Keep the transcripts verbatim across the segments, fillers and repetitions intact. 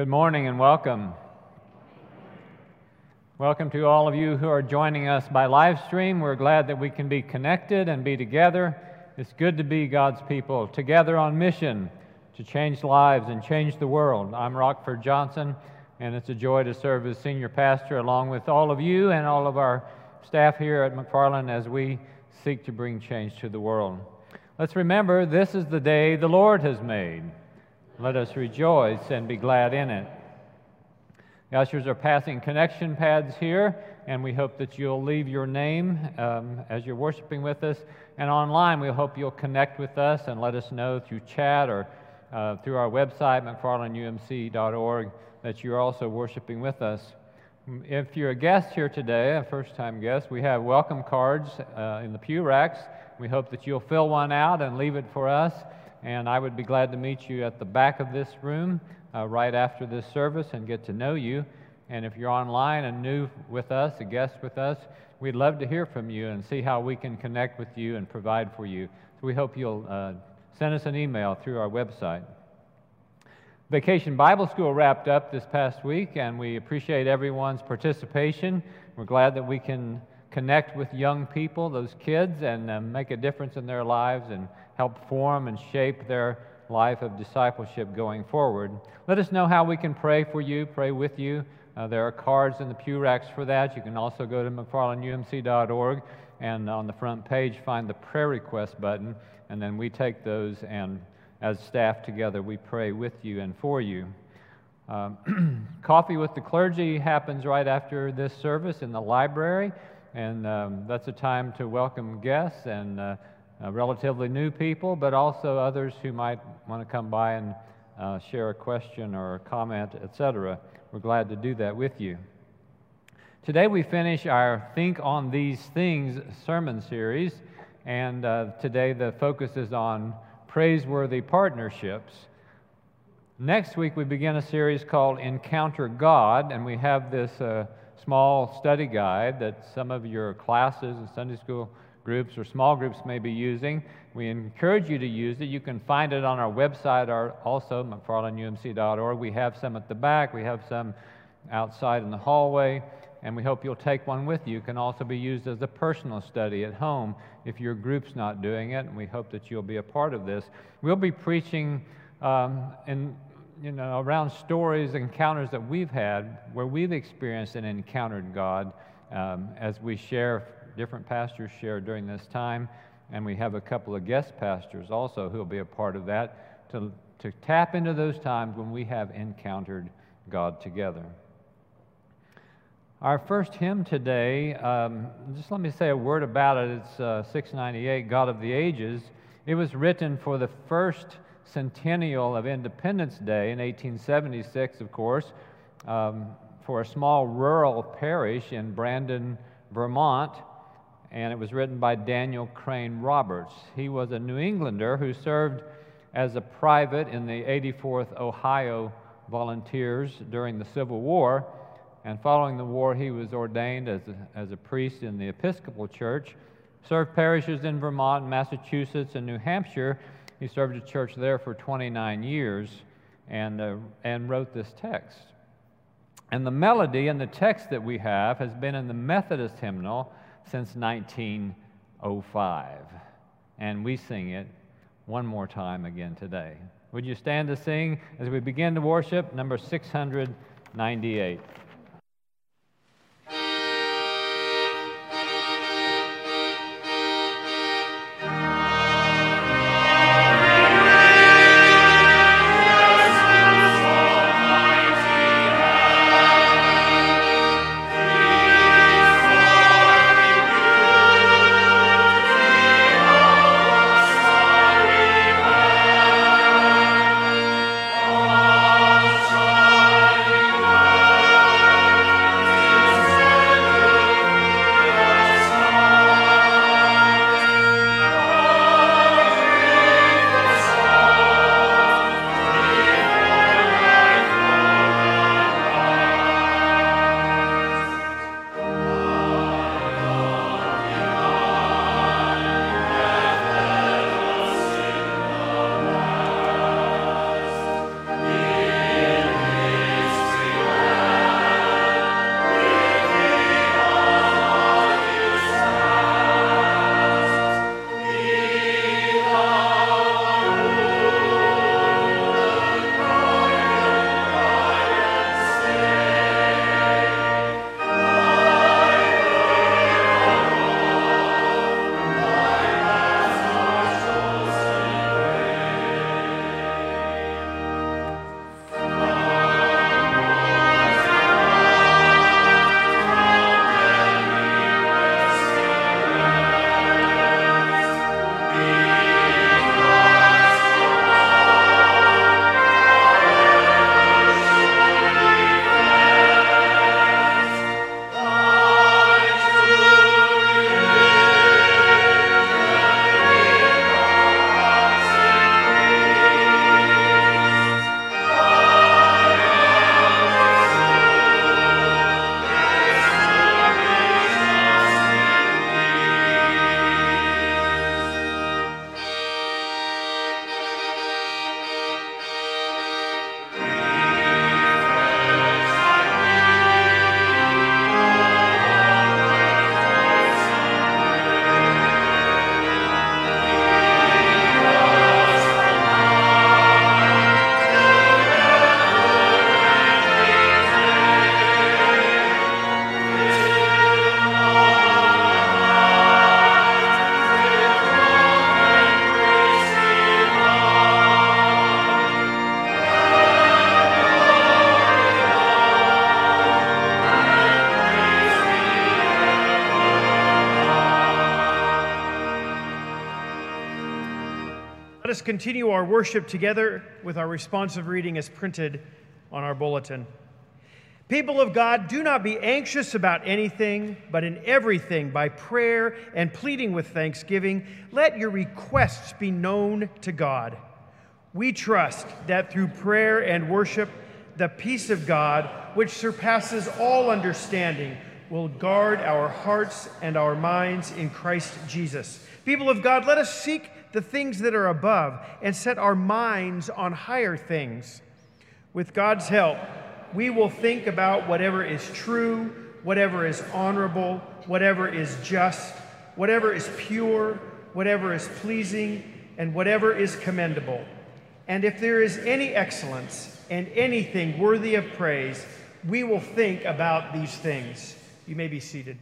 Good morning and welcome. Welcome to all of you who are joining us by live stream. We're glad that we can be connected and be together. It's good to be God's people, together on mission to change lives and change the world. I'm Rockford Johnson, and it's a joy to serve as senior pastor along with all of you and all of our staff here at McFarland as we seek to bring change to the world. Let's remember, this is the day the Lord has made. Let us rejoice and be glad in it. The ushers are passing connection pads here, and we hope that you'll leave your name um, as you're worshiping with us. And online, we hope you'll connect with us and let us know through chat or uh, through our website, mcfarland u m c dot org, that you're also worshiping with us. If you're a guest here today, a first-time guest, we have welcome cards uh, in the pew racks. We hope that you'll fill one out and leave it for us. And I would be glad to meet you at the back of this room uh, right after this service and get to know you. And if you're online and new with us, a guest with us, we'd love to hear from you and see how we can connect with you and provide for you. So we hope you'll uh, send us an email through our website. Vacation Bible School wrapped up this past week, and we appreciate everyone's participation. We're glad that we can connect with young people, those kids, and uh, make a difference in their lives and help form and shape their life of discipleship going forward. Let us know how we can pray for you, pray with you. Uh, there are cards in the pew racks for that. You can also go to mcfarland u m c dot org and on the front page find the prayer request button, and then we take those and as staff together we pray with you and for you. Um, coffee with the clergy happens right after this service in the library, and um, that's a time to welcome guests and uh, Uh, relatively new people, but also others who might want to come by and uh, share a question or a comment, et cetera. We're glad to do that with you. Today we finish our Think on These Things sermon series, and uh, today the focus is on praiseworthy partnerships. Next week we begin a series called Encounter God, and we have this uh, small study guide that some of your classes and Sunday school groups or small groups may be using. We encourage you to use it. You can find it on our website or also mcfarland u m c dot org. We have some at the back. We have some outside in the hallway, and we hope you'll take one with you. It can also be used as a personal study at home if your group's not doing it, and we hope that you'll be a part of this. We'll be preaching um, in you know around stories, encounters that we've had where we've experienced and encountered God um, as we share. Different pastors share during this time, and we have a couple of guest pastors also who will be a part of that to, to tap into those times when we have encountered God together. Our first hymn today, um, just let me say a word about it. It's uh, six ninety-eight, God of the Ages. It was written for the first centennial of Independence Day in eighteen seventy-six, of course, um, for a small rural parish in Brandon, Vermont. And it was written by Daniel Crane Roberts. He was a New Englander who served as a private in the eighty-fourth Ohio Volunteers during the Civil War, and following the war he was ordained as a, as a priest in the Episcopal Church, served parishes in Vermont, Massachusetts, and New Hampshire. He served a church there for twenty-nine years and, uh, and wrote this text. And the melody and the text that we have has been in the Methodist hymnal since nineteen oh five, and we sing it one more time again today. Would you stand to sing as we begin to worship number six ninety-eight? Oh us continue our worship together with our responsive reading as printed on our bulletin. People of God, do not be anxious about anything, but in everything, by prayer and pleading with thanksgiving, let your requests be known to God. We trust that through prayer and worship, the peace of God, which surpasses all understanding, will guard our hearts and our minds in Christ Jesus. People of God, let us seek the things that are above and set our minds on higher things. With God's help, we will think about whatever is true, whatever is honorable, whatever is just, whatever is pure, whatever is pleasing, and whatever is commendable. And if there is any excellence and anything worthy of praise, we will think about these things. You may be seated.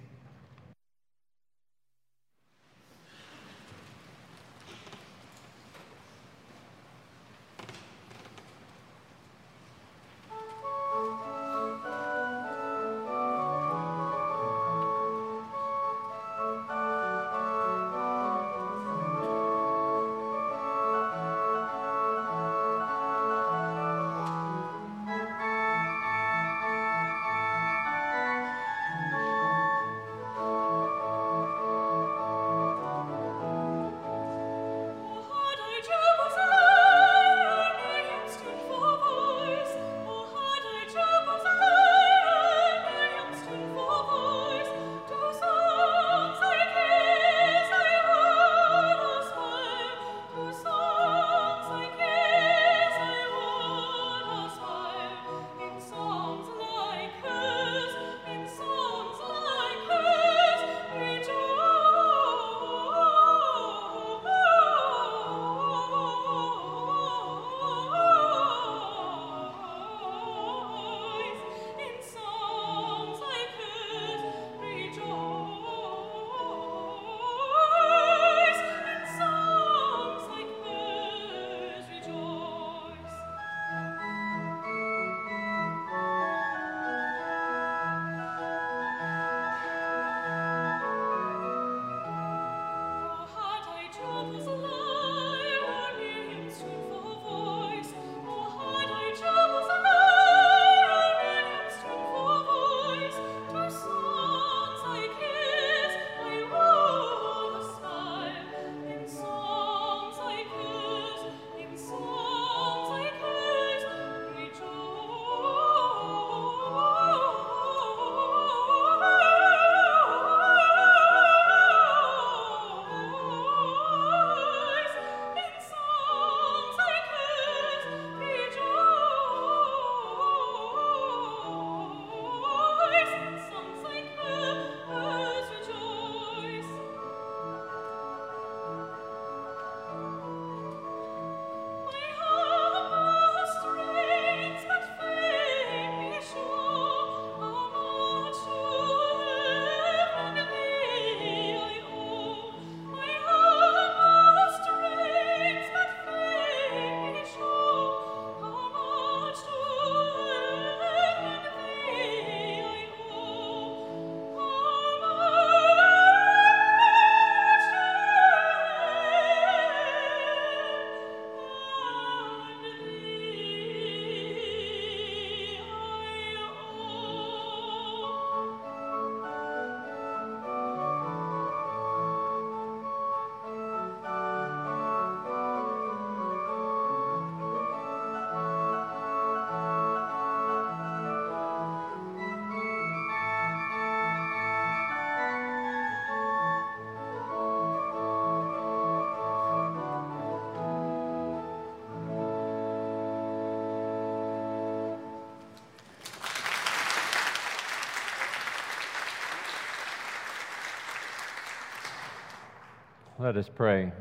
Let us pray.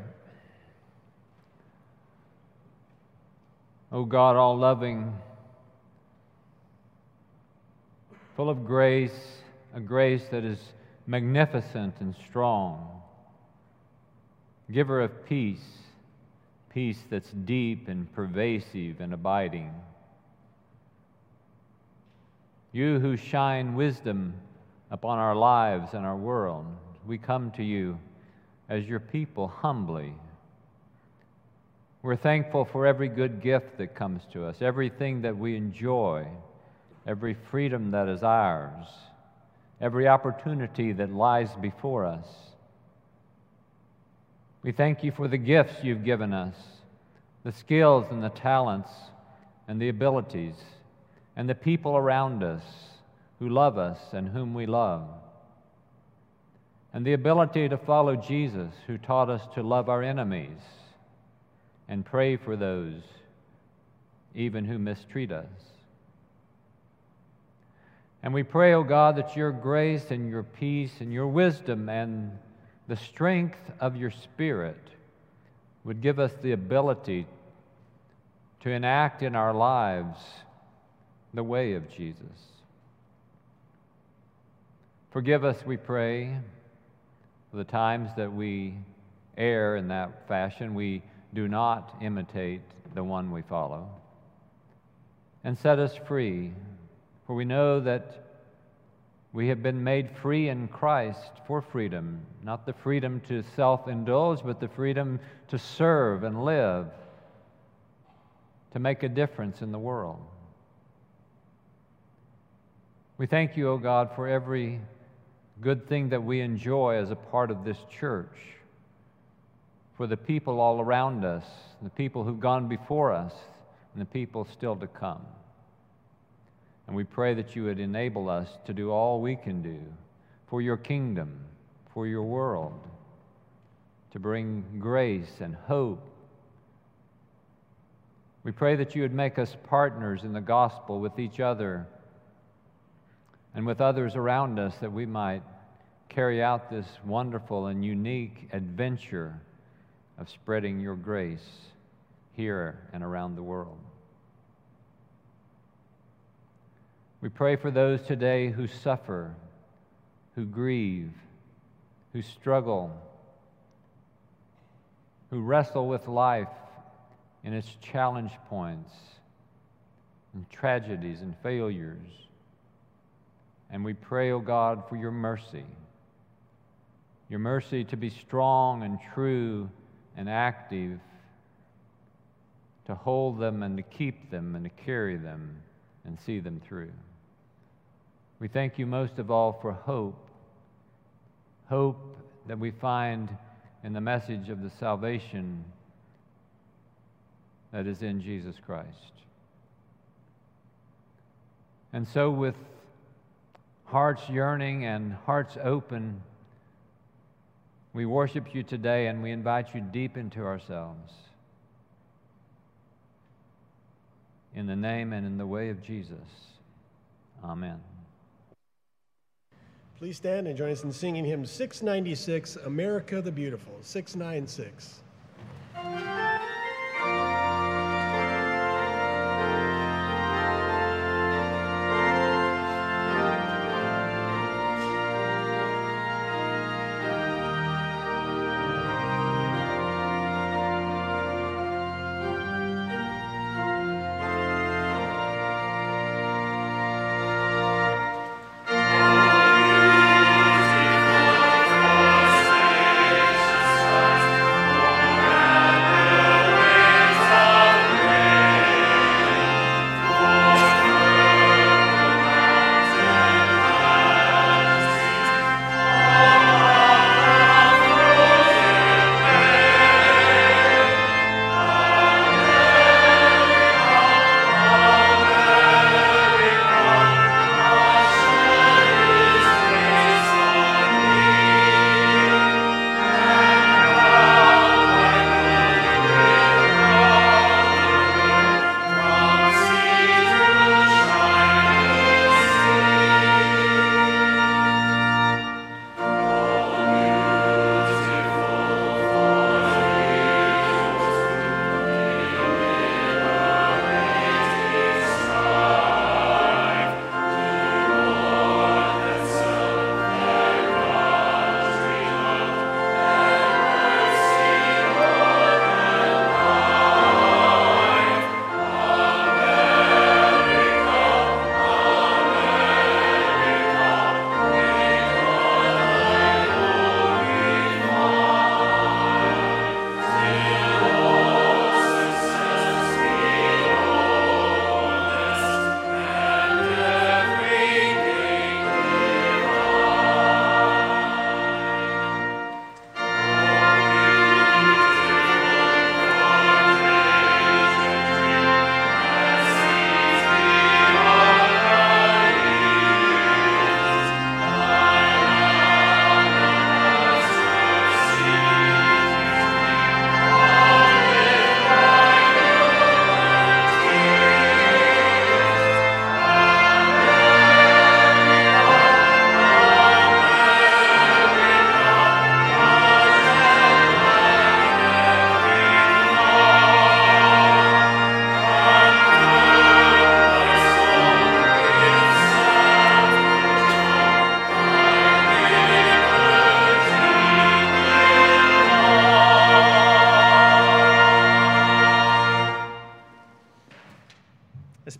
O God, all-loving, full of grace, a grace that is magnificent and strong, giver of peace, peace that's deep and pervasive and abiding. You who shine wisdom upon our lives and our world, we come to you as your people humbly, We're thankful for every good gift that comes to us, everything that we enjoy, every freedom that is ours, every opportunity that lies before us. We thank you for the gifts you've given us, the skills and the talents and the abilities, and the people around us who love us and whom we love, and the ability to follow Jesus, who taught us to love our enemies and pray for those even who mistreat us. And we pray, O God, that your grace and your peace and your wisdom and the strength of your Spirit would give us the ability to enact in our lives the way of Jesus. Forgive us, we pray, for the times that we err in that fashion. We do not imitate the one we follow. And set us free, for we know that we have been made free in Christ for freedom, not the freedom to self-indulge, but the freedom to serve and live, to make a difference in the world. We thank you, O God, for every good thing that we enjoy as a part of this church, for the people all around us, the people who've gone before us, and the people still to come. And we pray that you would enable us to do all we can do for your kingdom, for your world, to bring grace and hope. We pray that you would make us partners in the gospel with each other and with others around us, that we might carry out this wonderful and unique adventure of spreading your grace here and around the world. We pray for those today who suffer, who grieve, who struggle, who wrestle with life in its challenge points and tragedies and failures. And we pray, O God, for your mercy, your mercy to be strong and true and active, to hold them and to keep them and to carry them and see them through. We thank you most of all for hope, hope that we find in the message of the salvation that is in Jesus Christ. And so with hearts yearning and hearts open, we worship you today and we invite you deep into ourselves. In the name and in the way of Jesus. Amen. Please stand and join us in singing hymn six ninety-six, America the Beautiful, six ninety-six. Forever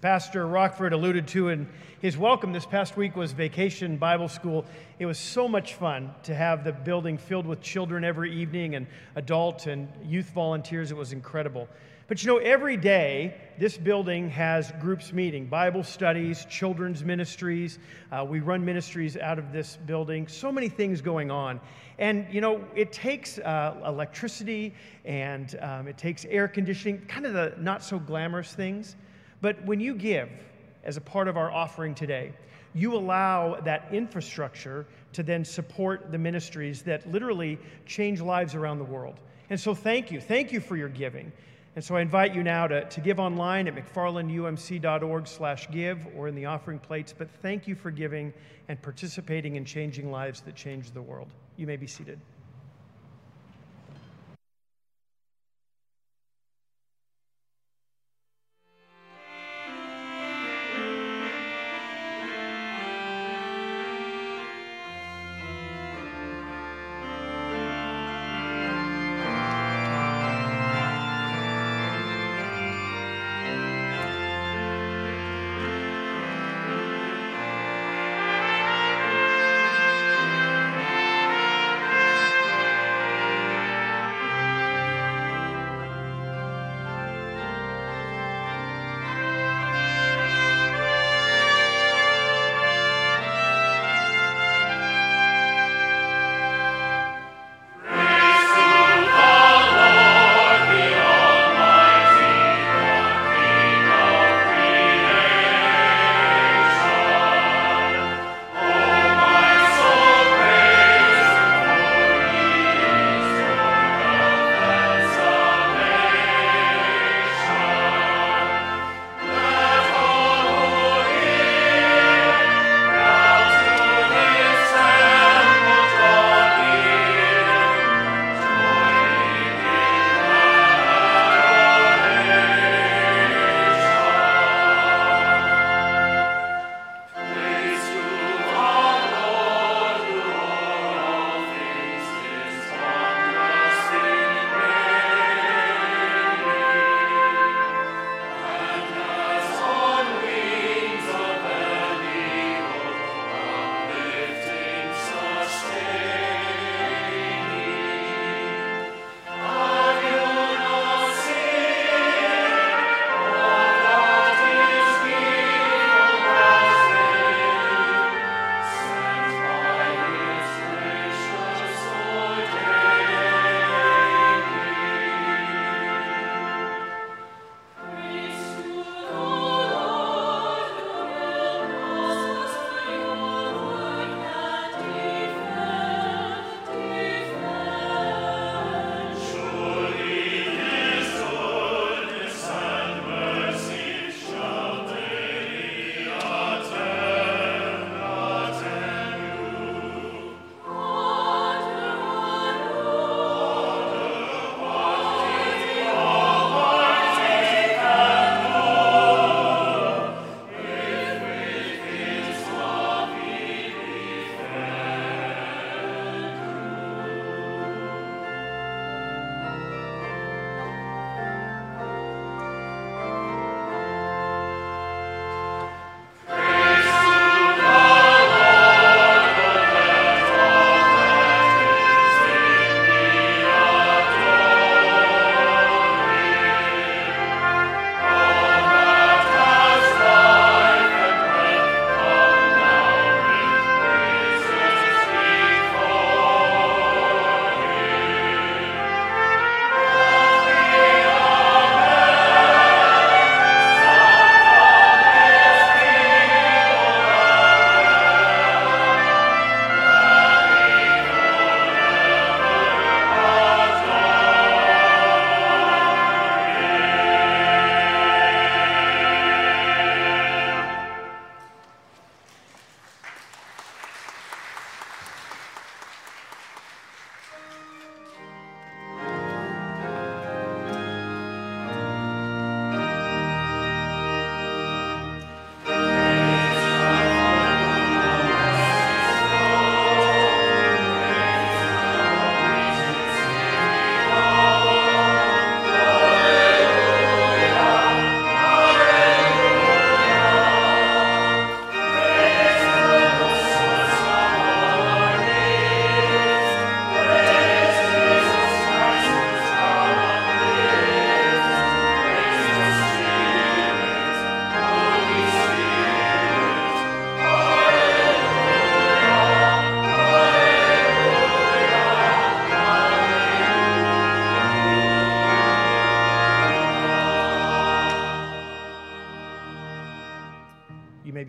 Pastor Rockford alluded to in his welcome, this past week was Vacation Bible School. It was so much fun to have the building filled with children every evening and adult and youth volunteers. It was incredible. But you know, every day, this building has groups meeting, Bible studies, children's ministries. Uh, we run ministries out of this building. So many things going on. And, you know, it takes uh, electricity and um, it takes air conditioning, kind of the not so glamorous things. But when you give as a part of our offering today, you allow that infrastructure to then support the ministries that literally change lives around the world. And so thank you. Thank you for your giving. And so I invite you now to, to give online at mcfarlandumc.org slash give or in the offering plates. But thank you for giving and participating in changing lives that change the world. You may be seated.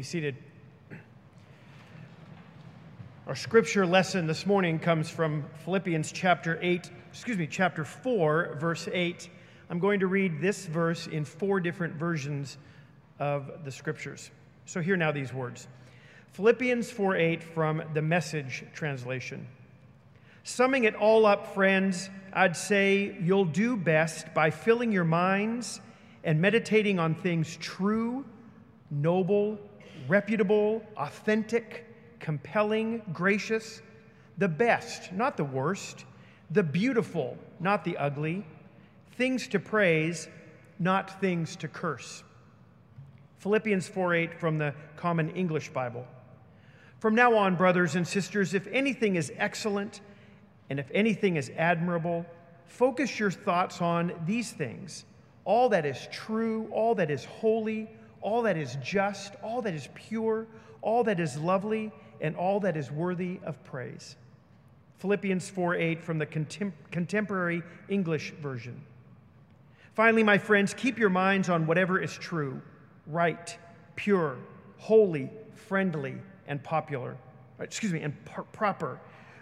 be seated. Our scripture lesson this morning comes from Philippians chapter eight, excuse me, chapter four, verse eight. I'm going to read this verse in four different versions of the scriptures. So hear now these words. Philippians four eight from the Message translation. Summing it all up, friends, I'd say you'll do best by filling your minds and meditating on things true, noble, reputable, authentic, compelling, gracious, the best, not the worst, the beautiful, not the ugly, things to praise, not things to curse. Philippians four eight from the Common English Bible. From now on, brothers and sisters, if anything is excellent and if anything is admirable, focus your thoughts on these things. All that is true, all that is holy, all that is just, all that is pure, all that is lovely, and all that is worthy of praise. Philippians four eight from the contem- Contemporary English Version. Finally, my friends, keep your minds on whatever is true, right, pure, holy, friendly, and popular. Excuse me, and par- proper.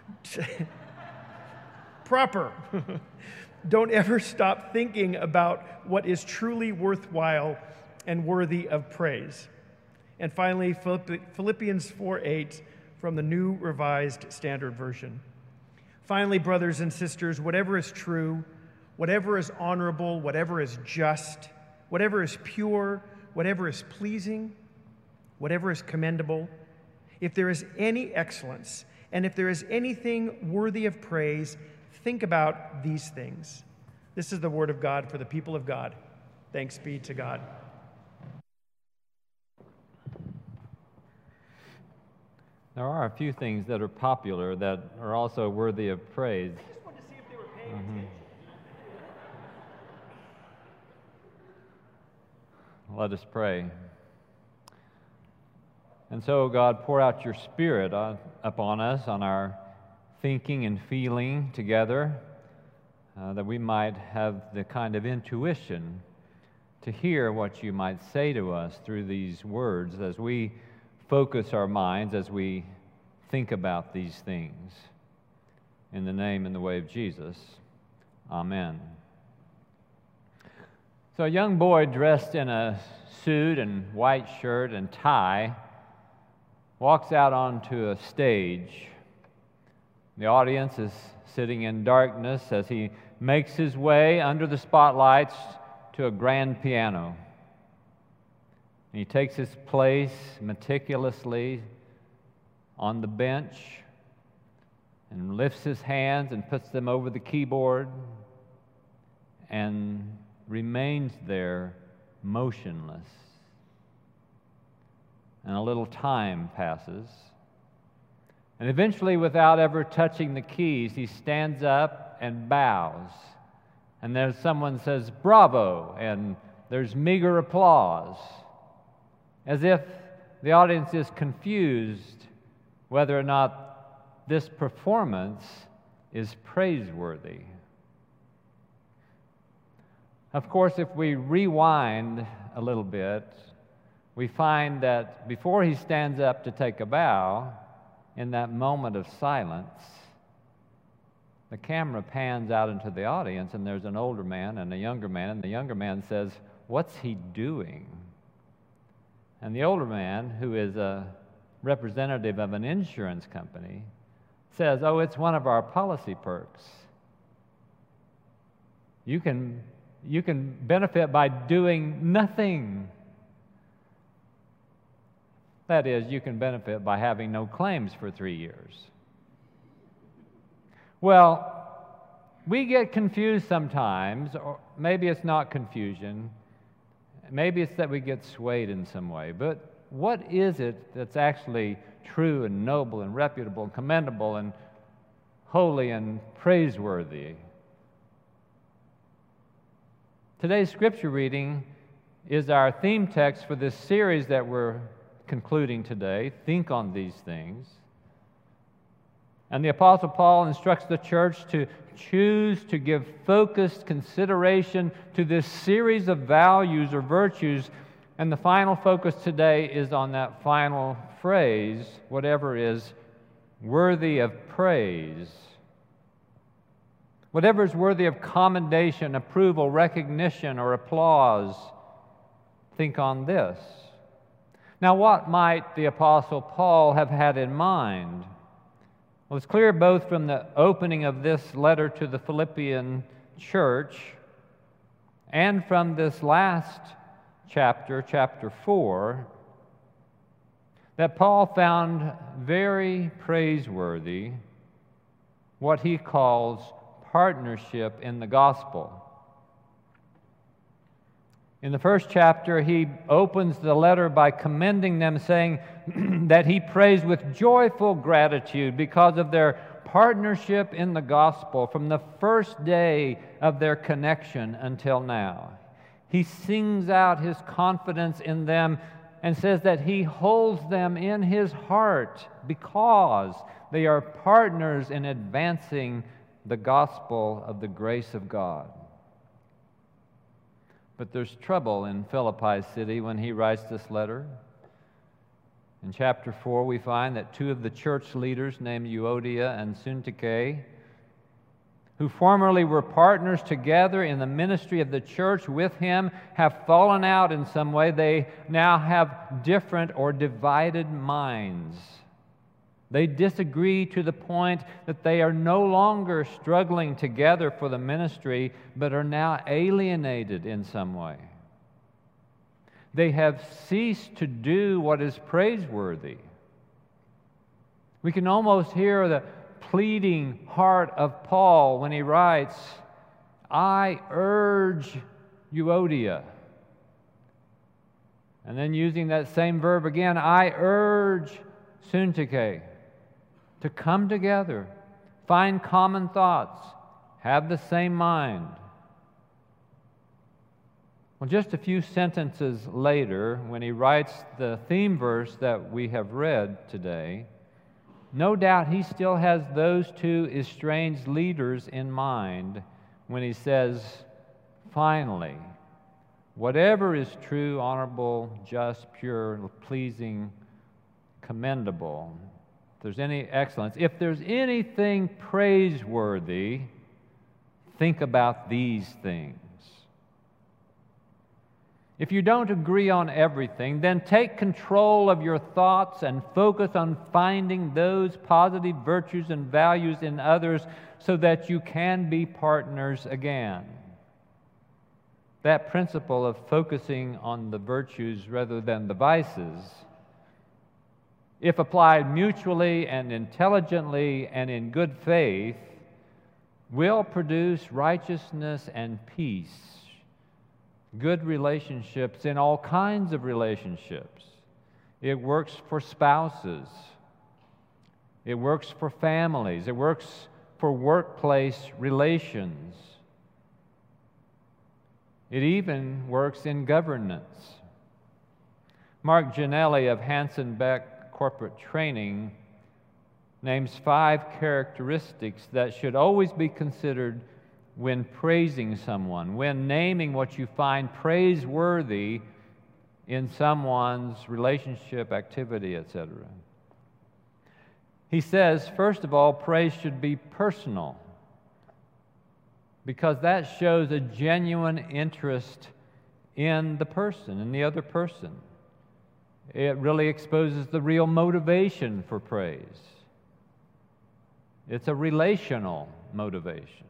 proper. Don't ever stop thinking about what is truly worthwhile and worthy of praise. And finally, Philippians four eight from the New Revised Standard Version. Finally, brothers and sisters, whatever is true, whatever is honorable, whatever is just, whatever is pure, whatever is pleasing, whatever is commendable, if there is any excellence, and if there is anything worthy of praise, think about these things. This is the word of God for the people of God. Thanks be to God. There are a few things that are popular that are also worthy of praise. I just wanted to see if they were paying Mm-hmm. attention. Let us pray. And so, God, pour out your Spirit uh, upon us, on our thinking and feeling together, uh, that we might have the kind of intuition to hear what you might say to us through these words as we focus our minds, as we think about these things. In the name and the way of Jesus, amen. So a young boy dressed in a suit and white shirt and tie walks out onto a stage. The audience is sitting in darkness as he makes his way under the spotlights to a grand piano. He takes his place meticulously on the bench and lifts his hands and puts them over the keyboard and remains there motionless. And a little time passes. And eventually, without ever touching the keys, he stands up and bows. And there's someone says, "Bravo!" and there's meager applause, as if the audience is confused whether or not this performance is praiseworthy. Of course, if we rewind a little bit, we find that before he stands up to take a bow, in that moment of silence, the camera pans out into the audience, and there's an older man and a younger man, and the younger man says, "What's he doing?" And the older man, who is a representative of an insurance company, says, "Oh, it's one of our policy perks. You can, you can benefit by doing nothing. That is, you can benefit by having no claims for three years. Well, we get confused sometimes, or maybe it's not confusion. Maybe it's that we get swayed in some way. But what is it that's actually true and noble and reputable and commendable and holy and praiseworthy? Today's scripture reading is our theme text for this series that we're concluding today. Think on these things. And the Apostle Paul instructs the church to choose to give focused consideration to this series of values or virtues And the final focus today is on that final phrase, whatever is worthy of praise. Whatever is worthy of commendation, approval, recognition, or applause, think on this. Now, what might the Apostle Paul have had in mind? Well, it's clear both from the opening of this letter to the Philippian church and from this last chapter, chapter four, that Paul found very praiseworthy what he calls partnership in the gospel. In the first chapter, he opens the letter by commending them, saying that he prays with joyful gratitude because of their partnership in the gospel from the first day of their connection until now. He sings out his confidence in them and says that he holds them in his heart because they are partners in advancing the gospel of the grace of God. But there's trouble in Philippi city when he writes this letter. In chapter four, we find that two of the church leaders named Euodia and Syntyche, who formerly were partners together in the ministry of the church with him, have fallen out in some way. They now have different or divided minds. They disagree to the point that they are no longer struggling together for the ministry, but are now alienated in some way. They have ceased to do what is praiseworthy. We can almost hear the pleading heart of Paul when he writes, I urge Euodia. And then using that same verb again, I urge Syntyche to come together, find common thoughts, have the same mind. Well, just a few sentences later, when he writes the theme verse that we have read today, no doubt he still has those two estranged leaders in mind when he says, finally, whatever is true, honorable, just, pure, pleasing, commendable, if there's any excellence, if there's anything praiseworthy, think about these things. If you don't agree on everything, then take control of your thoughts and focus on finding those positive virtues and values in others so that you can be partners again. That principle of focusing on the virtues rather than the vices, if applied mutually and intelligently and in good faith, will produce righteousness and peace, good relationships in all kinds of relationships. It works for spouses. It works for families. It works for workplace relations. It even works in governance. Mark Ginelli of Hanson Beck Corporate Training names five characteristics that should always be considered when praising someone, when naming what you find praiseworthy in someone's relationship, activity, et cetera. He says, first of all, praise should be personal, because that shows a genuine interest in the person, in the other person. It really exposes the real motivation for praise. It's a relational motivation.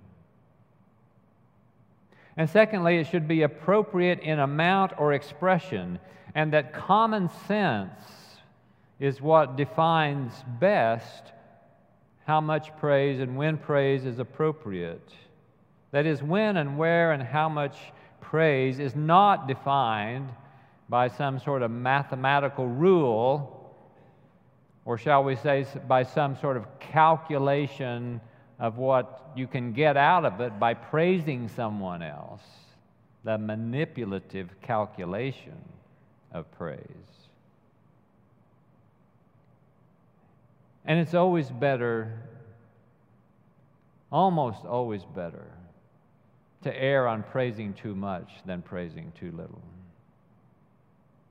And secondly, it should be appropriate in amount or expression, and that common sense is what defines best how much praise and when praise is appropriate. That is, when and where and how much praise is not defined by some sort of mathematical rule, or shall we say by some sort of calculation of what you can get out of it by praising someone else, the manipulative calculation of praise. And it's always better, almost always better, to err on praising too much than praising too little.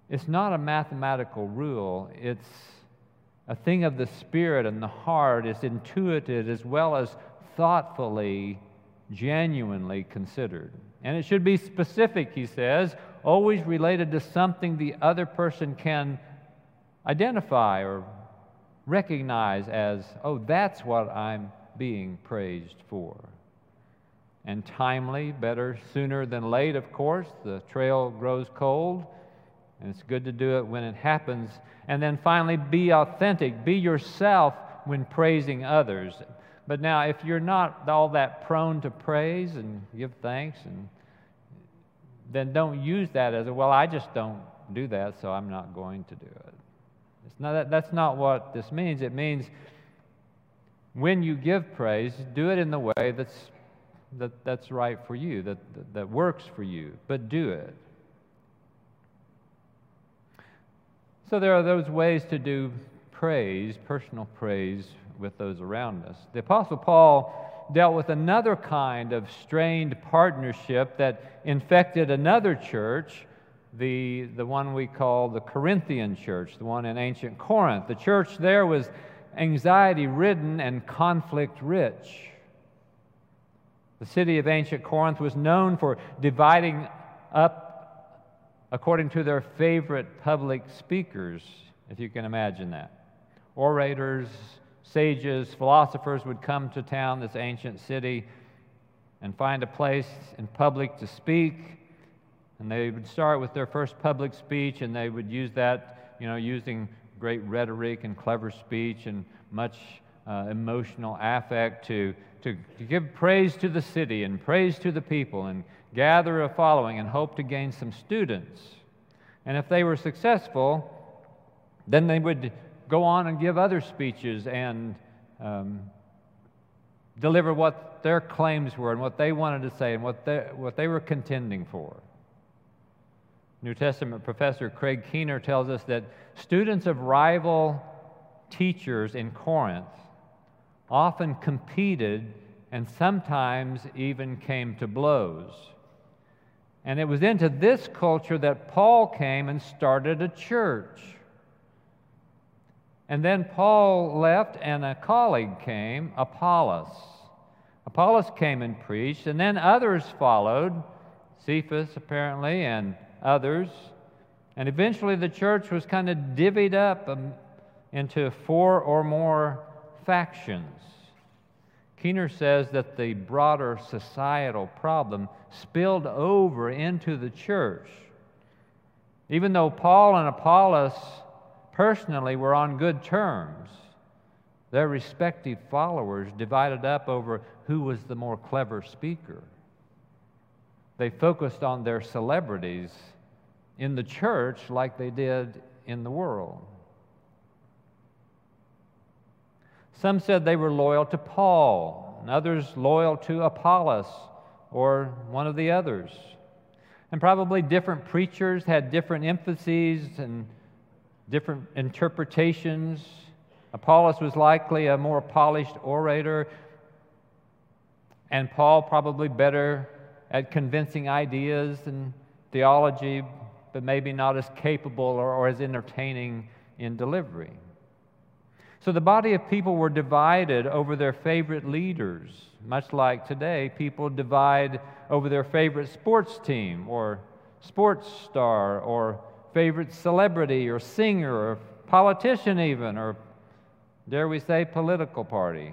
it's not a mathematical rule. It's a thing of the spirit and the heart. It's intuited as well as thoughtfully, genuinely considered. And it should be specific, he says, always related to something the other person can identify or recognize as, oh, that's what I'm being praised for. And timely, better sooner than late, of course. The trail grows cold, and it's good to do it when it happens. And then finally, be authentic. Be yourself when praising others. But now, if you're not all that prone to praise and give thanks, and then don't use that as a, well, I just don't do that, so I'm not going to do it. It's not that, that's not what this means. It means when you give praise, do it in the way that's that, that's right for you, that, that, that works for you, but do it. So there are those ways to do praise, personal praise, with those around us. The Apostle Paul dealt with another kind of strained partnership that infected another church, the, the one we call the Corinthian church, the one in ancient Corinth. The church there was anxiety-ridden and conflict-rich. The city of ancient Corinth was known for dividing up according to their favorite public speakers, if you can imagine that. Orators, sages, philosophers would come to town, this ancient city, and find a place in public to speak. And they would start with their first public speech, and they would use that, you know, using great rhetoric and clever speech and much uh, emotional affect to, to, to give praise to the city and praise to the people and gather a following and hope to gain some students. And if they were successful, then they would go on and give other speeches and um, deliver what their claims were and what they wanted to say and what they, what they were contending for. New Testament professor Craig Keener tells us that students of rival teachers in Corinth often competed and sometimes even came to blows. And it was into this culture that Paul came and started a church. And then Paul left and a colleague came, Apollos. Apollos came and preached, and then others followed, Cephas apparently, and others. And eventually the church was kind of divvied up um, into four or more factions. Keener says that the broader societal problem spilled over into the church. Even though Paul and Apollos personally were on good terms, their respective followers divided up over who was the more clever speaker. They focused on their celebrities in the church like they did in the world. Some said they were loyal to Paul, and others loyal to Apollos or one of the others. And probably different preachers had different emphases and different interpretations. Apollos was likely a more polished orator, and Paul probably better at convincing ideas and theology, but maybe not as capable or, or as entertaining in delivery. So the body of people were divided over their favorite leaders, much like today people divide over their favorite sports team or sports star or favorite celebrity or singer or politician even, or dare we say political party.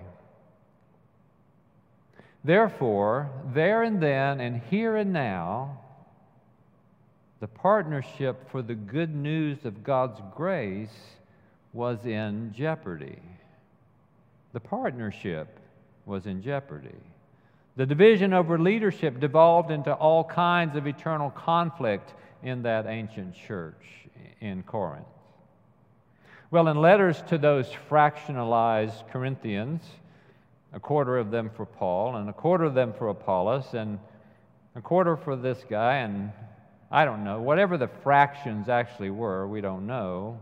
Therefore, there and then and here and now, the partnership for the good news of God's grace was in jeopardy. The partnership was in jeopardy. The division over leadership devolved into all kinds of eternal conflict in that ancient church in Corinth. Well, in letters to those fractionalized Corinthians, a quarter of them for Paul, and a quarter of them for Apollos, and a quarter for this guy, and I don't know, whatever the fractions actually were, we don't know.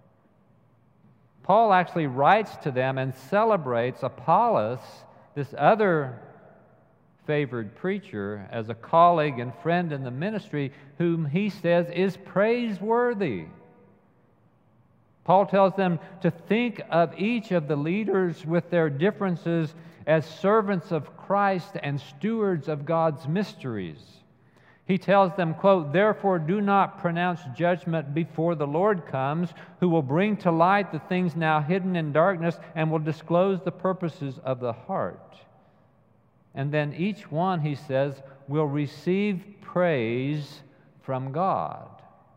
Paul actually writes to them and celebrates Apollos, this other favored preacher, as a colleague and friend in the ministry whom he says is praiseworthy. Paul tells them to think of each of the leaders with their differences as servants of Christ and stewards of God's mysteries. He tells them, quote, "Therefore do not pronounce judgment before the Lord comes, who will bring to light the things now hidden in darkness and will disclose the purposes of the heart." And then each one, he says, will receive praise from God.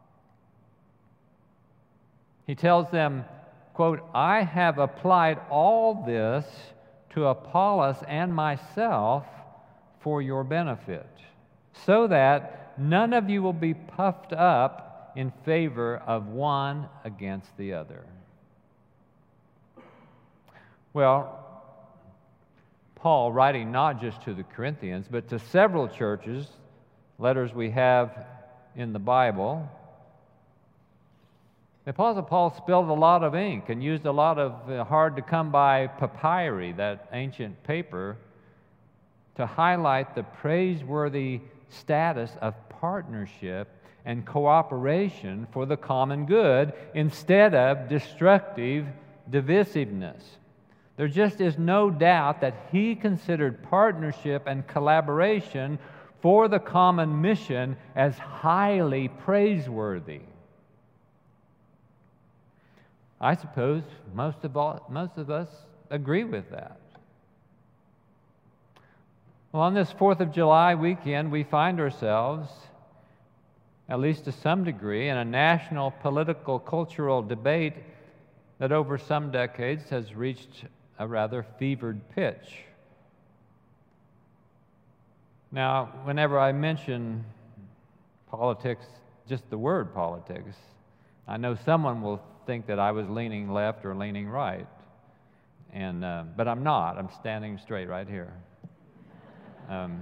He tells them, quote, "I have applied all this to Apollos and myself for your benefit, so that none of you will be puffed up in favor of one against the other." Well, Paul, writing not just to the Corinthians, but to several churches, letters we have in the Bible, the Apostle Paul spilled a lot of ink and used a lot of uh, hard-to-come-by papyri, that ancient paper, to highlight the praiseworthy status of partnership and cooperation for the common good instead of destructive divisiveness. There just is no doubt that he considered partnership and collaboration for the common mission as highly praiseworthy. I suppose most of all, most of us agree with that. Well, on this fourth of July weekend, we find ourselves, at least to some degree, in a national political cultural debate that over some decades has reached a rather fevered pitch. Now, whenever I mention politics, just the word politics, I know someone will think that I was leaning left or leaning right, and uh, but I'm not. I'm standing straight right here. Um,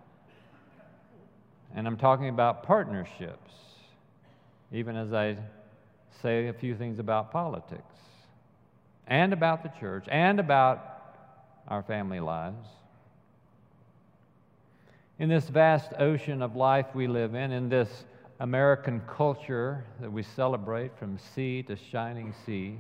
and I'm talking about partnerships, even as I say a few things about politics, and about the church, and about our family lives. In this vast ocean of life we live in, in this American culture that we celebrate from sea to shining sea,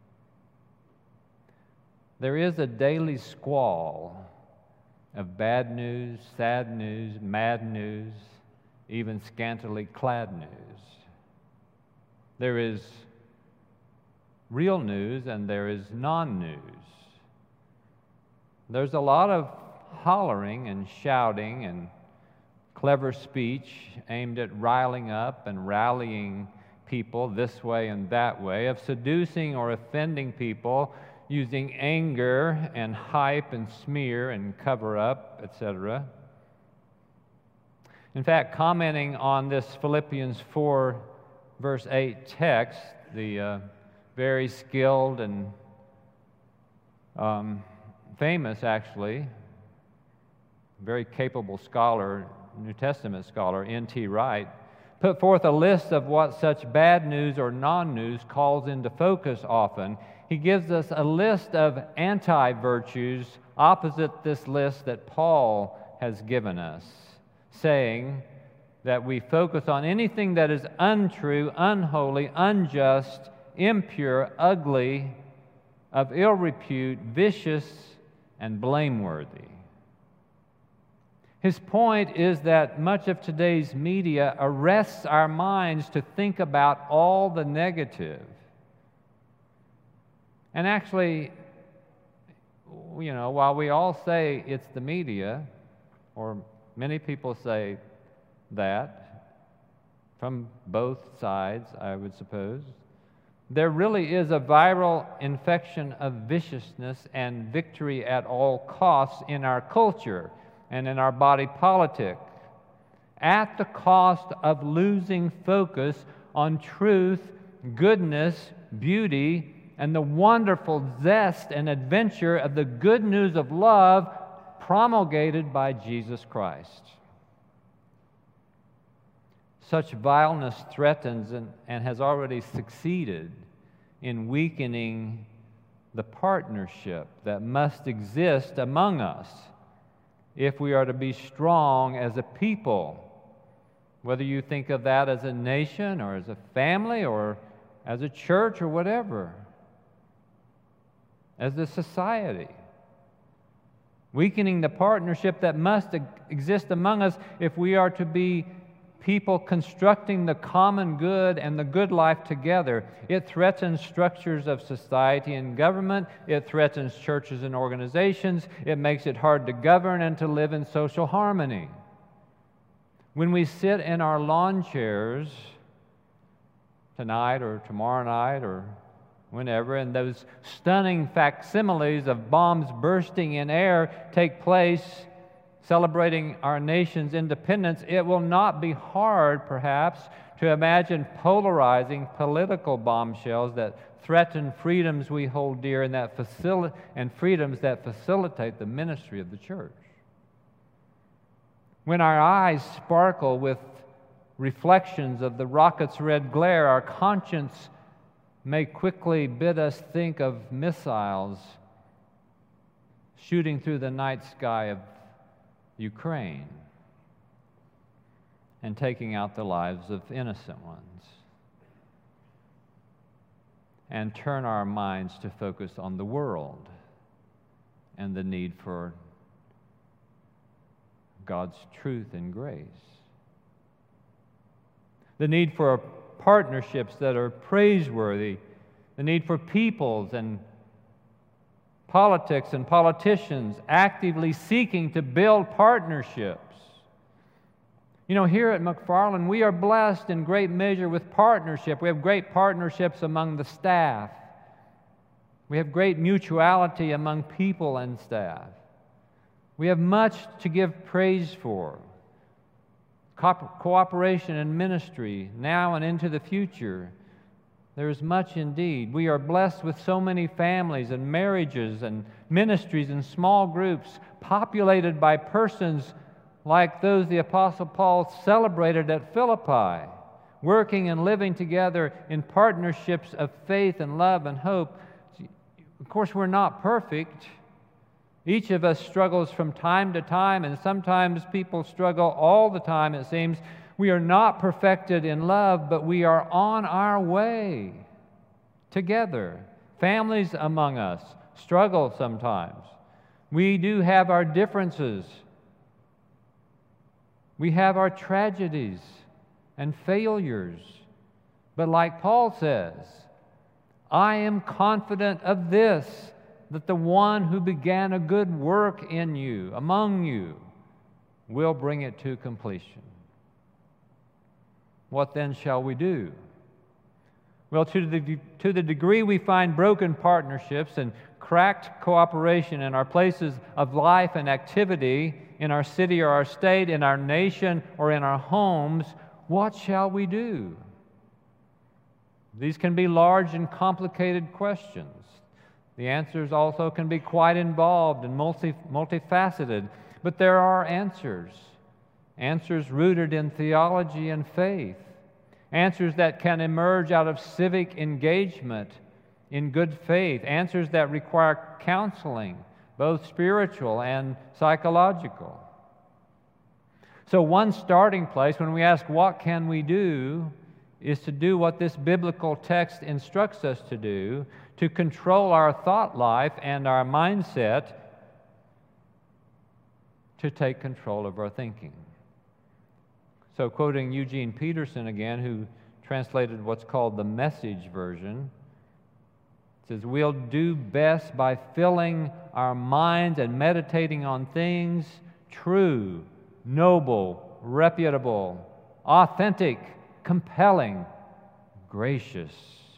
there is a daily squall of bad news, sad news, mad news, even scantily clad news. There is real news and there is non-news. There's a lot of hollering and shouting and clever speech aimed at riling up and rallying people this way and that way, of seducing or offending people using anger and hype and smear and cover up, et cetera. In fact, commenting on this Philippians four, verse eight text, the uh, very skilled and um, famous, actually, very capable scholar, New Testament scholar, N T Wright, put forth a list of what such bad news or non-news calls into focus often. He gives us a list of anti-virtues opposite this list that Paul has given us, saying that we focus on anything that is untrue, unholy, unjust, impure, ugly, of ill repute, vicious, and blameworthy. His point is that much of today's media arrests our minds to think about all the negative. And actually, you know, while we all say it's the media, or many people say that, from both sides, I would suppose, there really is a viral infection of viciousness and victory at all costs in our culture and in our body politic, at the cost of losing focus on truth, goodness, beauty, and the wonderful zest and adventure of the good news of love promulgated by Jesus Christ. Such vileness threatens and, and has already succeeded in weakening the partnership that must exist among us if we are to be strong as a people. Whether you think of that as a nation or as a family or as a church or whatever, as a society. Weakening the partnership that must exist among us if we are to be people constructing the common good and the good life together. It threatens structures of society and government. It threatens churches and organizations. It makes it hard to govern and to live in social harmony. When we sit in our lawn chairs tonight or tomorrow night or whenever, and those stunning facsimiles of bombs bursting in air take place, celebrating our nation's independence, it will not be hard, perhaps, to imagine polarizing political bombshells that threaten freedoms we hold dear and, that facil- and freedoms that facilitate the ministry of the church. When our eyes sparkle with reflections of the rocket's red glare, our conscience may quickly bid us think of missiles shooting through the night sky of Ukraine and taking out the lives of innocent ones, and turn our minds to focus on the world and the need for God's truth and grace. The need for partnerships that are praiseworthy, the need for peoples and politics and politicians actively seeking to build partnerships. You know, here at McFarland, we are blessed in great measure with partnership. We have great partnerships among the staff. We have great mutuality among people and staff. We have much to give praise for. Co- cooperation in ministry, now and into the future. There is much indeed. We are blessed with so many families and marriages and ministries and small groups populated by persons like those the Apostle Paul celebrated at Philippi, working and living together in partnerships of faith and love and hope. Of course, we're not perfect. Each of us struggles from time to time, and sometimes people struggle all the time, it seems. We are not perfected in love, but we are on our way together. Families among us struggle sometimes. We do have our differences. We have our tragedies and failures. But like Paul says, I am confident of this, that the one who began a good work in you, among you, will bring it to completion. What then shall we do? Well, to the, to the degree we find broken partnerships and cracked cooperation in our places of life and activity, in our city or our state, in our nation or in our homes, what shall we do? These can be large and complicated questions. The answers also can be quite involved and multi, multifaceted, but there are answers. Answers rooted in theology and faith. Answers that can emerge out of civic engagement in good faith. Answers that require counseling, both spiritual and psychological. So one starting place when we ask what can we do is to do what this biblical text instructs us to do, to control our thought life and our mindset, to take control of our thinking. So quoting Eugene Peterson again, who translated what's called the Message version, says, we'll do best by filling our minds and meditating on things true, noble, reputable, authentic, compelling, gracious.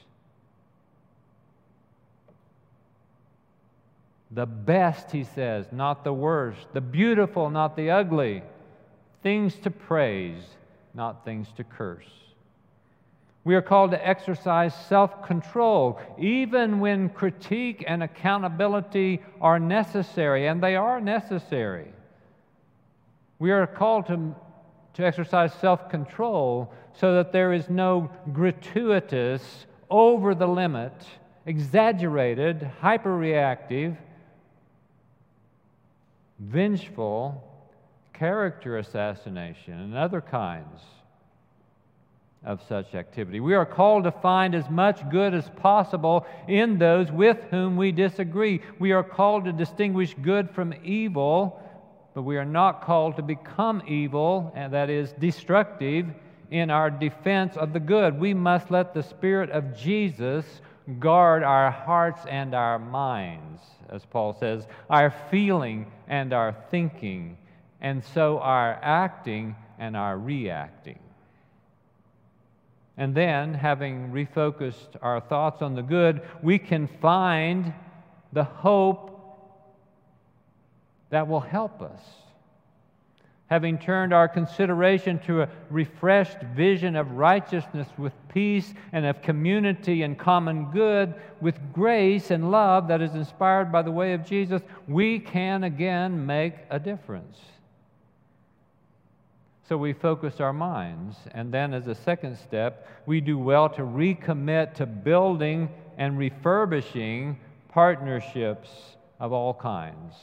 The best, he says, not the worst. The beautiful, not the ugly. Things to praise, not things to curse. We are called to exercise self-control, even when critique and accountability are necessary, and they are necessary. We are called to, to exercise self-control so that there is no gratuitous, over-the-limit, exaggerated, hyperreactive vengeful character assassination, and other kinds of such activity. We are called to find as much good as possible in those with whom we disagree. We are called to distinguish good from evil, but we are not called to become evil, and that is destructive, in our defense of the good. We must let the Spirit of Jesus guard our hearts and our minds, as Paul says, our feeling and our thinking, and so our acting and our reacting. And then, having refocused our thoughts on the good, we can find the hope that will help us. Having turned our consideration to a refreshed vision of righteousness with peace and of community and common good, with grace and love that is inspired by the way of Jesus, we can again make a difference. So we focus our minds, and then as a second step, we do well to recommit to building and refurbishing partnerships of all kinds.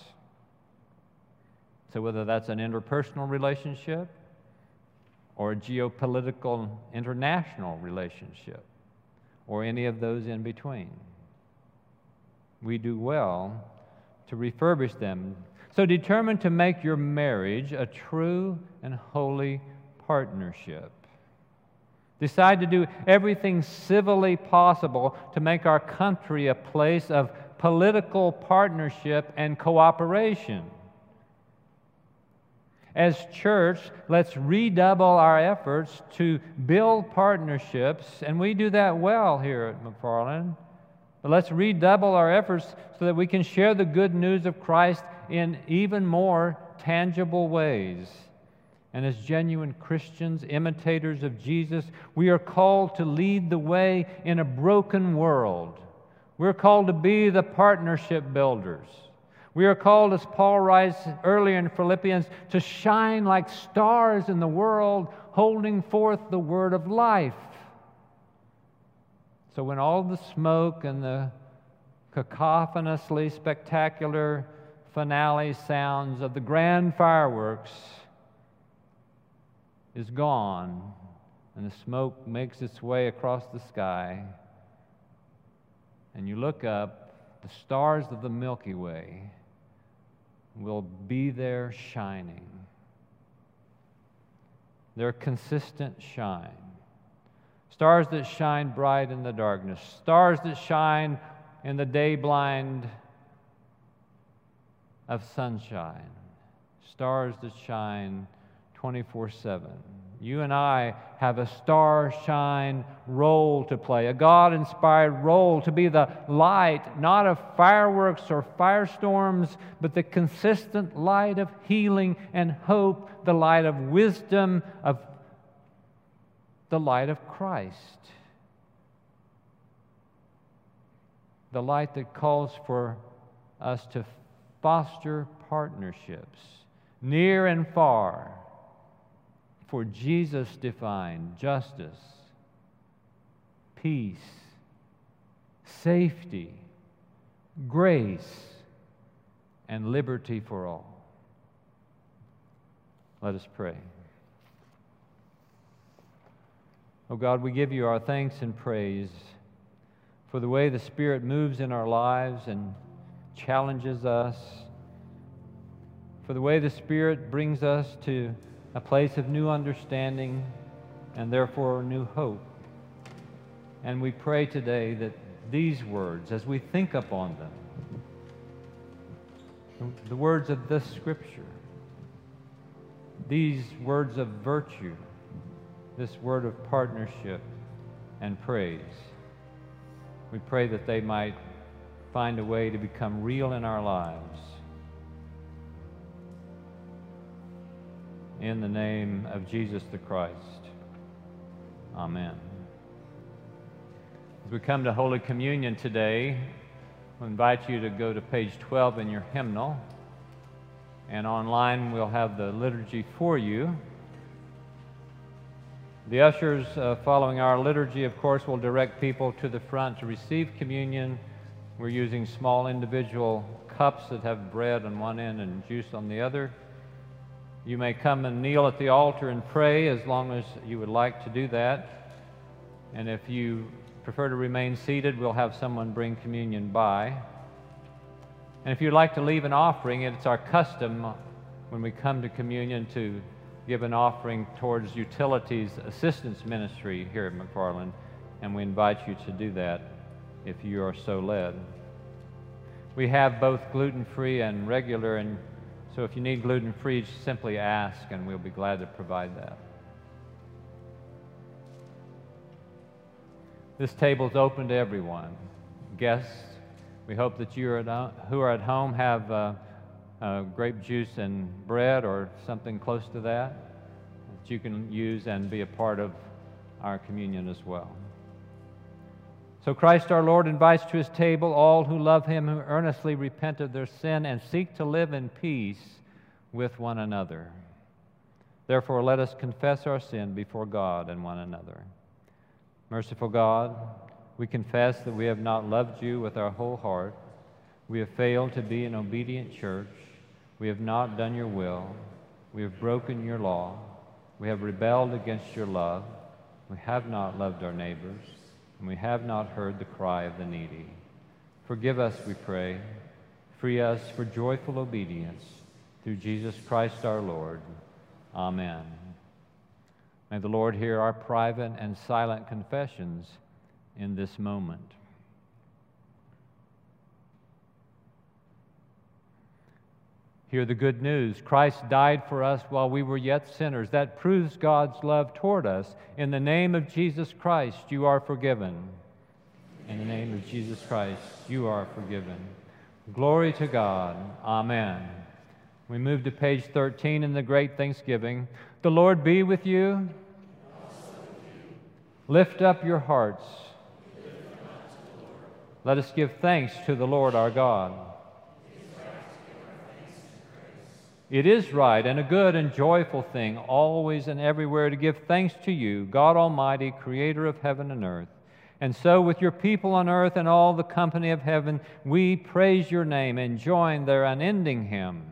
So whether that's an interpersonal relationship or a geopolitical international relationship or any of those in between, we do well to refurbish them. So determine to make your marriage a true and holy partnership. Decide to do everything civilly possible to make our country a place of political partnership and cooperation. As church, let's redouble our efforts to build partnerships, and we do that well here at McFarland. But let's redouble our efforts so that we can share the good news of Christ in even more tangible ways. And as genuine Christians, imitators of Jesus, we are called to lead the way in a broken world. We're called to be the partnership builders. We are called, as Paul writes earlier in Philippians, to shine like stars in the world, holding forth the word of life. So when all the smoke and the cacophonously spectacular finale sounds of the grand fireworks is gone, and the smoke makes its way across the sky, and you look up, the stars of the Milky Way will be there shining. Their consistent shine. Stars that shine bright in the darkness. Stars that shine in the day blind of sunshine. Stars that shine twenty-four seven. You and I have a starshine role to play, a God-inspired role to be the light, not of fireworks or firestorms, but the consistent light of healing and hope, the light of wisdom, of the light of Christ. The light that calls for us to foster partnerships, near and far, for Jesus defined justice, peace, safety, grace, and liberty for all. Let us pray. Oh God, we give you our thanks and praise for the way the Spirit moves in our lives and challenges us, for the way the Spirit brings us to a place of new understanding and therefore new hope. And we pray today that these words, as we think upon them, the words of this Scripture, these words of virtue, this word of partnership and praise, we pray that they might find a way to become real in our lives. In the name of Jesus the Christ. Amen. As we come to Holy Communion today, we invite you to go to page twelve in your hymnal, and online we'll have the liturgy for you. The ushers uh, following our liturgy, of course, will direct people to the front to receive communion. We're using small individual cups that have bread on one end and juice on the other. You may come and kneel at the altar and pray as long as you would like to do that. And if you prefer to remain seated, we'll have someone bring communion by. And if you'd like to leave an offering, it's our custom when we come to communion to give an offering towards Utilities Assistance Ministry here at McFarland, and we invite you to do that if you are so led. We have both gluten-free and regular, and so if you need gluten-free, simply ask and we'll be glad to provide that. This table is open to everyone. Guests, we hope that you are who are at home have uh, uh, grape juice and bread or something close to that that you can use and be a part of our communion as well. So Christ our Lord invites to his table all who love him, who earnestly repent of their sin and seek to live in peace with one another. Therefore, let us confess our sin before God and one another. Merciful God, we confess that we have not loved you with our whole heart. We have failed to be an obedient church. We have not done your will. We have broken your law. We have rebelled against your love. We have not loved our neighbors, and we have not heard the cry of the needy. Forgive us, we pray. Free us for joyful obedience. Through Jesus Christ our Lord. Amen. May the Lord hear our private and silent confessions in this moment. Hear the good news. Christ died for us while we were yet sinners. That proves God's love toward us. In the name of Jesus Christ, you are forgiven. In the name of Jesus Christ, you are forgiven. Glory to God. Amen. We move to page thirteen in the Great Thanksgiving. The Lord be with you. Lift up your hearts. Let us give thanks to the Lord our God. It is right and a good and joyful thing, always and everywhere, to give thanks to you, God Almighty, creator of heaven and earth. And so with your people on earth and all the company of heaven, we praise your name and join their unending hymn.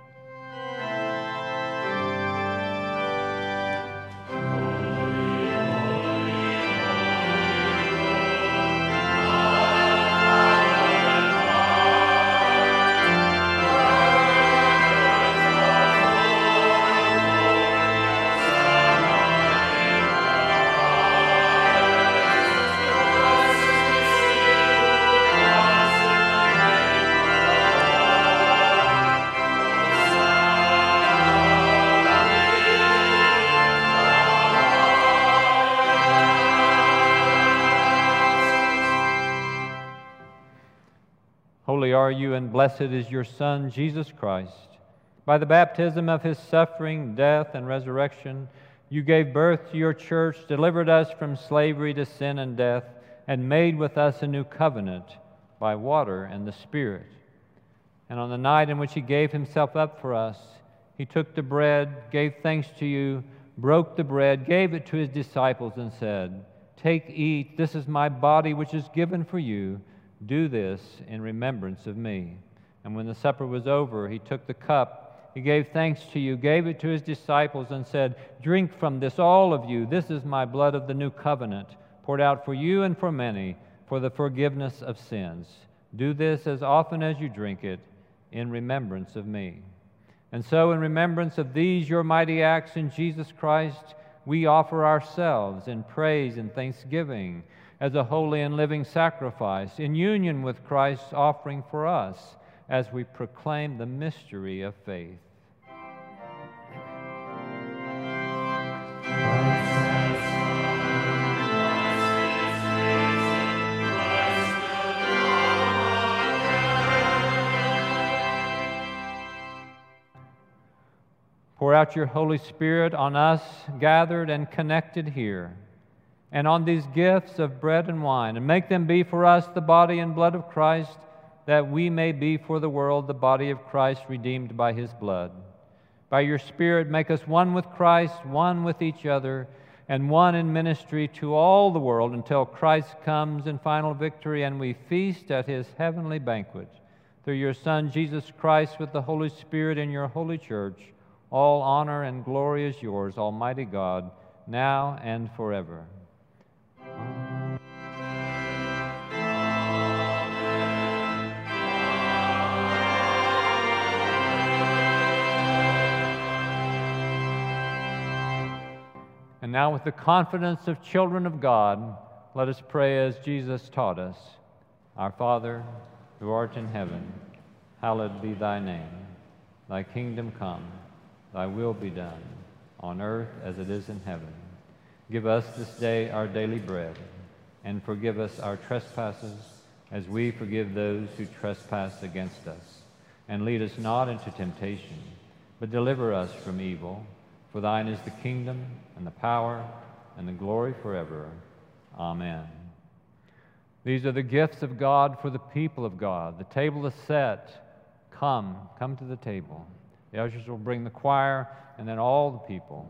Holy are you, and blessed is your Son, Jesus Christ. By the baptism of his suffering, death, and resurrection, you gave birth to your church, delivered us from slavery to sin and death, and made with us a new covenant by water and the Spirit. And on the night in which he gave himself up for us, he took the bread, gave thanks to you, broke the bread, gave it to his disciples, and said, "Take, eat, this is my body which is given for you. Do this in remembrance of me." And when the supper was over, he took the cup, he gave thanks to you, gave it to his disciples, and said, "Drink from this, all of you. This is my blood of the new covenant, poured out for you and for many, for the forgiveness of sins. Do this as often as you drink it, in remembrance of me." And so, in remembrance of these your mighty acts in Jesus Christ, we offer ourselves in praise and thanksgiving as a holy and living sacrifice, in union with Christ's offering for us, as we proclaim the mystery of faith. Pour out your Holy Spirit on us, gathered and connected here, and on these gifts of bread and wine, and make them be for us the body and blood of Christ, that we may be for the world the body of Christ, redeemed by his blood. By your Spirit, make us one with Christ, one with each other, and one in ministry to all the world, until Christ comes in final victory and we feast at his heavenly banquet. through your Son, Jesus Christ, with the Holy Spirit in your holy church, all honor and glory is yours, Almighty God, now and forever. And now, with the confidence of children of God, let us pray as Jesus taught us. Our Father, who art in heaven, hallowed be thy name. Thy kingdom come, thy will be done, on earth as it is in heaven. Give us this day our daily bread, and forgive us our trespasses, as we forgive those who trespass against us. And lead us not into temptation, but deliver us from evil. For thine is the kingdom, and the power, and the glory forever. Amen. These are the gifts of God for the people of God. The table is set. Come, come to the table. The ushers will bring the choir, and then all the people.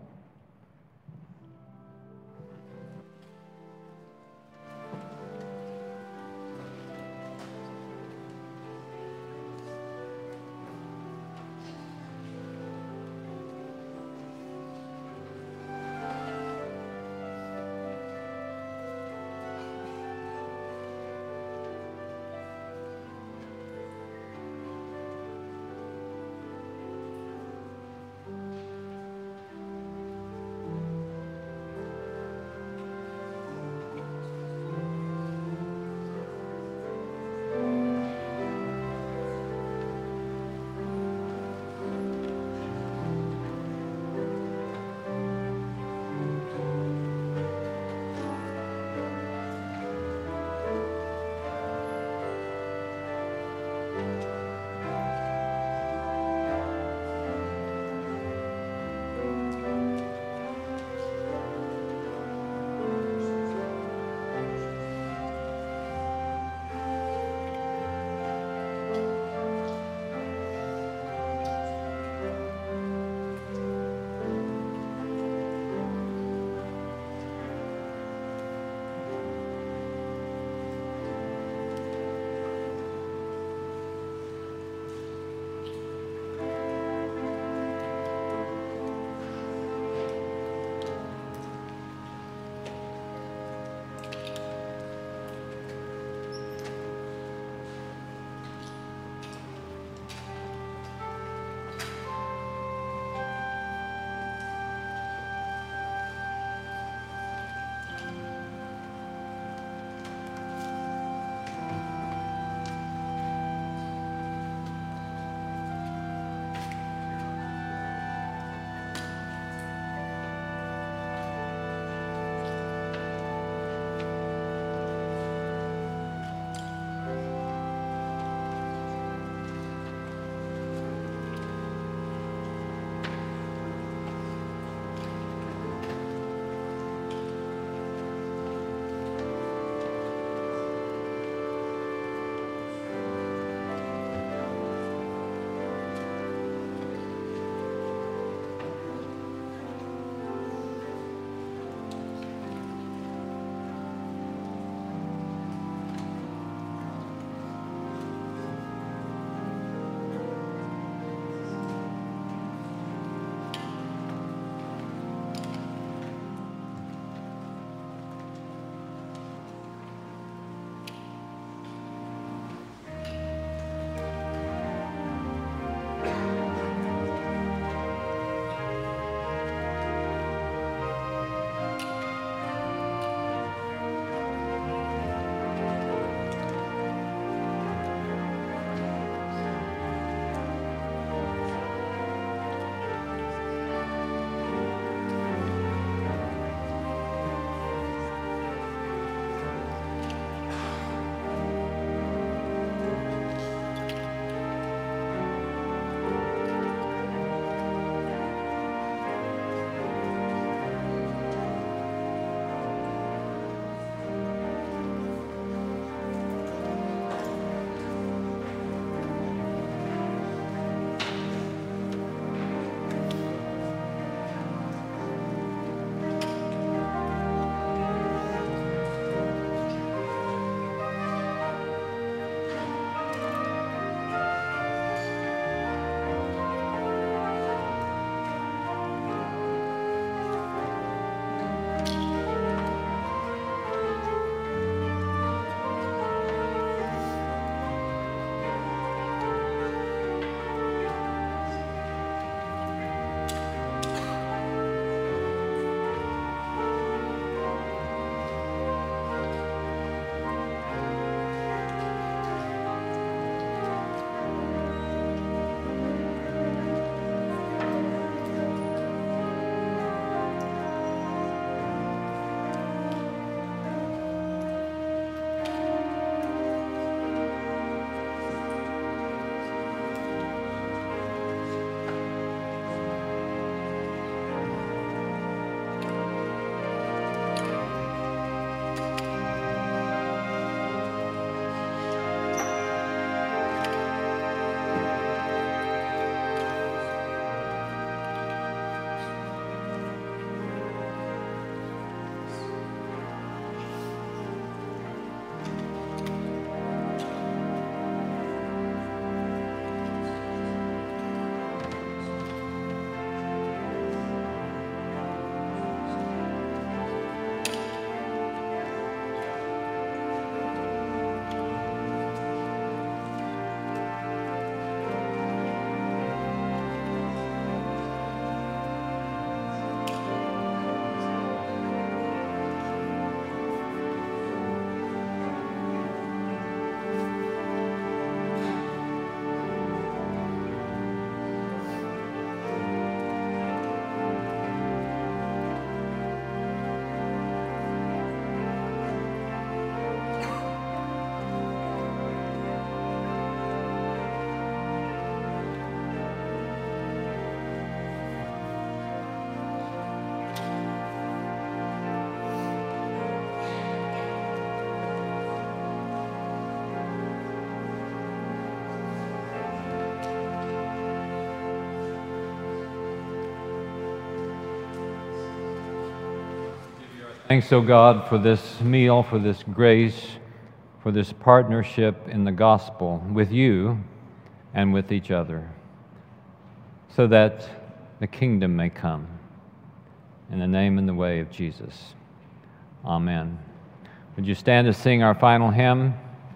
Thanks, O God, for this meal, for this grace, for this partnership in the gospel with you and with each other, so that the kingdom may come. In the name and the way of Jesus. Amen. Would you stand to sing our final hymn?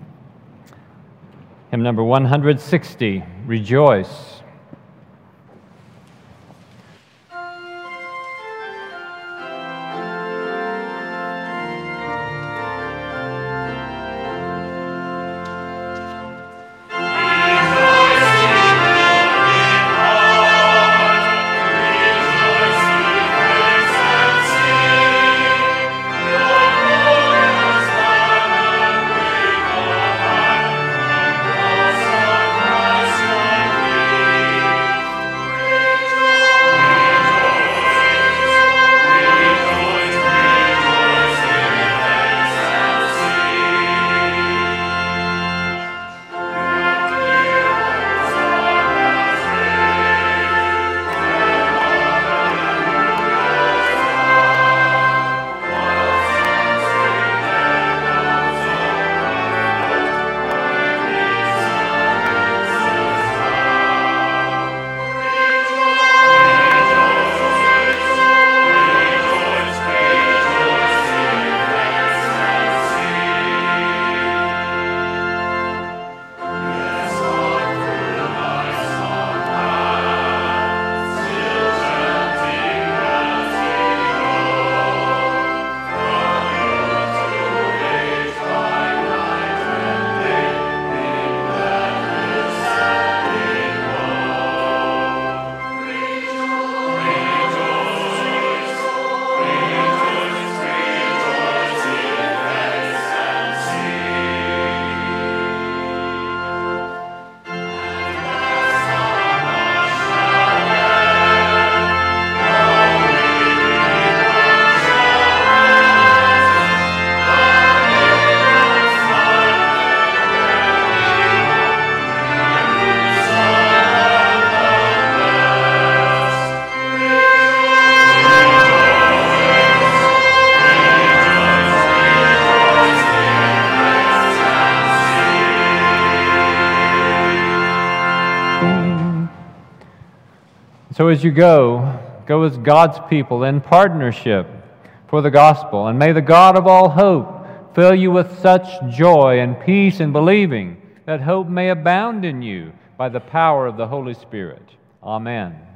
Hymn number one hundred sixty, Rejoice. So as you go, go as God's people in partnership for the gospel, and may the God of all hope fill you with such joy and peace in believing that hope may abound in you by the power of the Holy Spirit. Amen.